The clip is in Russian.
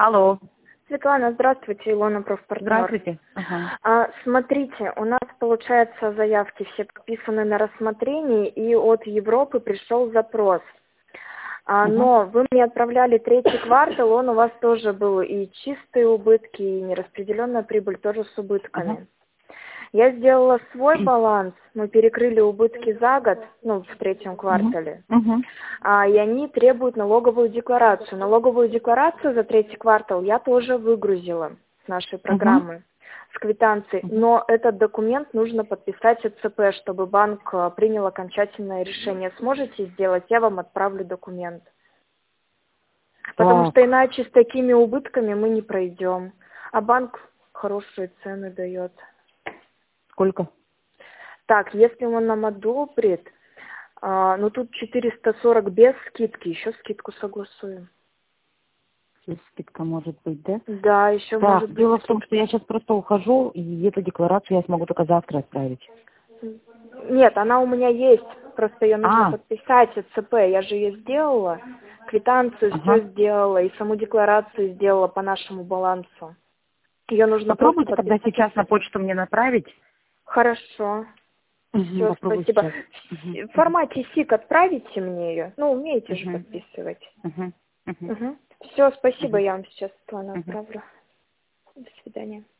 Алло. Светлана, здравствуйте, Илона, профпартнер. Здравствуйте. Ага. Смотрите, у нас, получается, заявки все подписаны на рассмотрение, и от Европы пришел запрос. Но вы мне отправляли третий квартал, он у вас тоже был и чистые убытки, и нераспределенная прибыль тоже с убытками. Я сделала свой баланс, мы перекрыли убытки за год, в третьем квартале, и они требуют налоговую декларацию. Налоговую декларацию за третий квартал я тоже выгрузила с нашей программы, с квитанцией, но этот документ нужно подписать ЦП, чтобы банк принял окончательное решение. Сможете сделать? Я вам отправлю документ. Потому что иначе с такими убытками мы не пройдем. А банк хорошие цены дает. Сколько? Так, если он нам одобрит, тут 440 без скидки, еще скидку согласуем. Скидка может быть, да? Да, еще Так, может быть. дело в том, что я сейчас просто ухожу, и эту декларацию я смогу только завтра отправить. Нет, она у меня есть, просто ее нужно подписать, ЦП, я же ее сделала, квитанцию все сделала, и саму декларацию сделала по нашему балансу. Ее нужно Попробуйте просто тогда подписать. сейчас на почту мне направить. Хорошо. Все, спасибо. В формате СИК отправите мне ее. Умеете же подписывать. Все, спасибо, я вам сейчас, Светлана, отправлю. До свидания.